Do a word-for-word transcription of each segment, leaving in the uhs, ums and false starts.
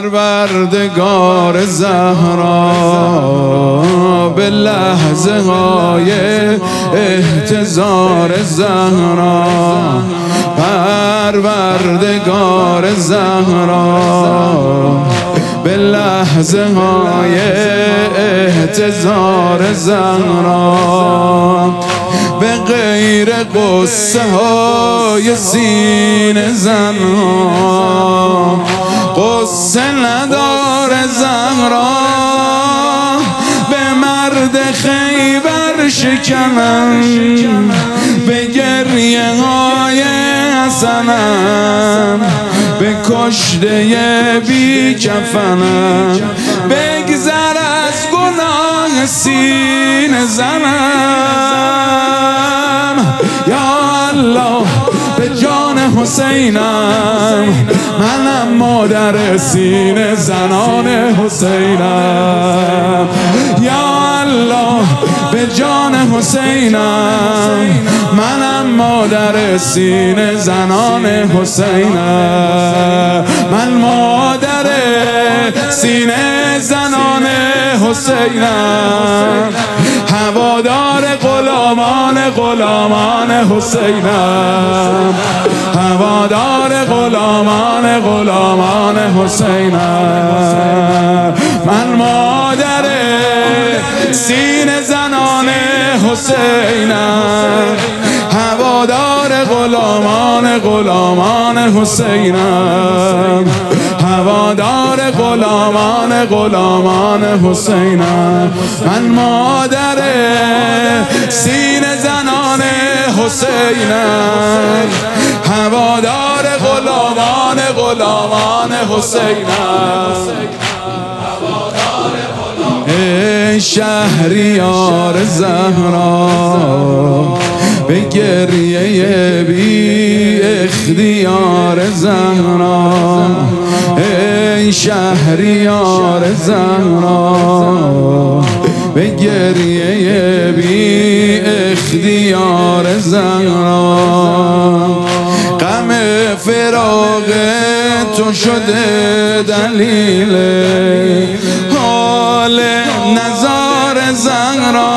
پروردگار زهرا به لحظه های احتضار زهرا، پروردگار زهرا به لحظه های احتضار زهرا، به غیر قصه های سینه زنها قصه ندار زهرا، به مرد خیبر شکنم به گریه های حسنم، به کشته بی کفنم بگذر از گناه سینه زنم. یا الله به جان حسینم، منم مادر سینه زنان حسینم. یا الله به جان حسینم، منم مادر سینه زنان حسینم. من مادر سینه زنان حسینم، هوادار غلامان غلامان حسینم، هوادار غلامان غلامان حسینم. من مادر سینه زنان حسینم، هوادار غلامان غلامان حسینم، هوادار غلامان غلامان حسینم. من مادر سینه زنان حسینم، هوادار غلامان غلامان حسینم. ای شهریار زهرا به گریه بی اختیار زهرا، ای شهریار زهرا به گریه بی اختیار زهرا، غم فراق تو شده دلیل حال نزار زهرا،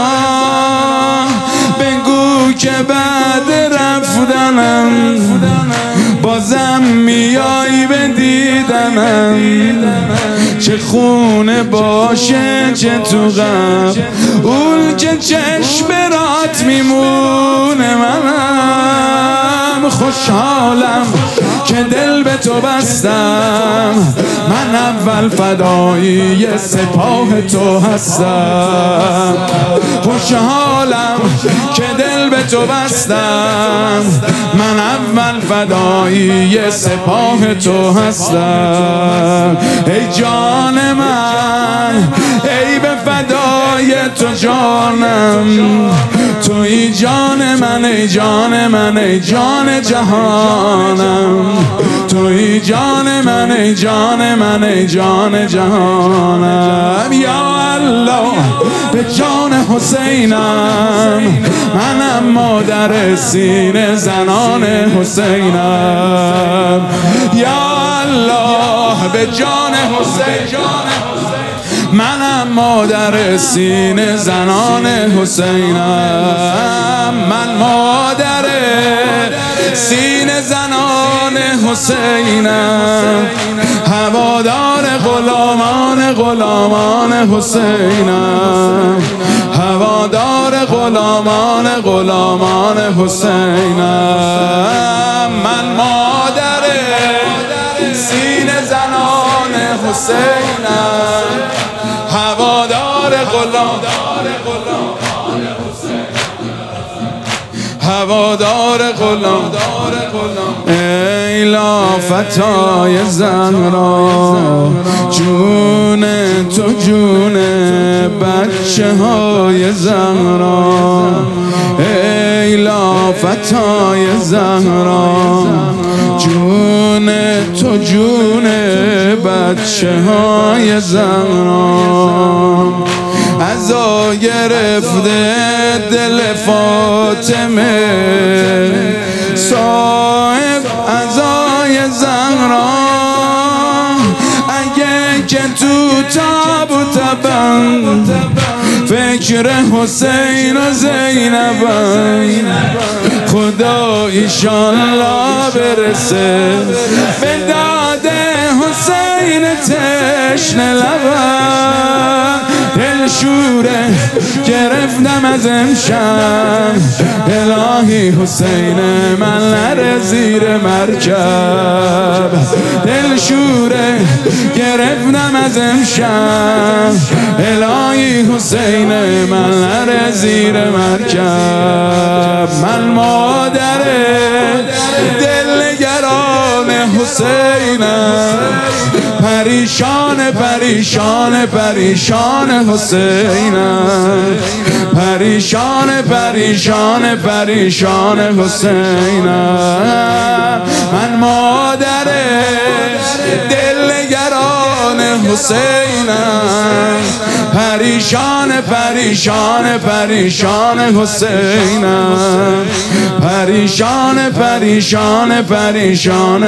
بگو که بعد رفتنم بازم میای به دیدنم، چه خونه باشه چه تو غم اون که چشم رات میمونه. منم خوشحالم که دل به تو بستم، من اول فدایی سپاه تو هستم. خوشحالم که دل به تو بستم، من اول فدایی سپاه تو هستم. ای جان من ای به فدای تو جانم، توی جان من ای جان من ای جان جهانم، توی جان من ای جان من ای جان جهانم. یا الله به جان حسینم، منم مادر سینه زنان حسینم. یا الله به جان حسین، منم مادر سینه زنان حسینم. من مادر سینه زنان حسینم، هوادار غلامان غلامان حسینم، هوادار غلامان غلامان حسینم. من مادر سینه زنان حسینم، هوادار غلامان غلامان حسینم، هوادار غلامان غلامان. ای لافتای زهرا جون تو جون بچه های زهرا، ای لافتای زهرا جون تو جون بچه های زهرا، عزا گرفته دل فاطمه صاحب عزای زهرا، اگه که تو تابوتم فکر حسین و زینبم، خدا ایشالله برسه به داد حسین تشنه لبم. دلشوره گرفتم از امشب، الهی حسین من نره زیر مرکب. دلشوره گرفتم از امشب، الهی حسین من نره زیر مرکب. من مادر دلنگران حسینم، پریشان پریشان پریشان حسینم، پریشان پریشان پریشان حسینم. من مادر دلنگران حسینم، پریشان پریشان پریشان حسینم، پریشان پریشان پریشان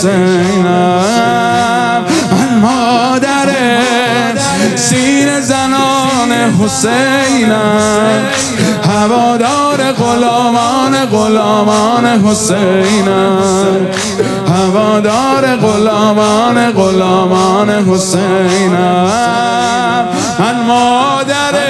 حسینم. من مادر سینه زنان حسینم، هوادار غلامان غلامان حسینم، هوادار غلامان غلامان حسینم. من مادر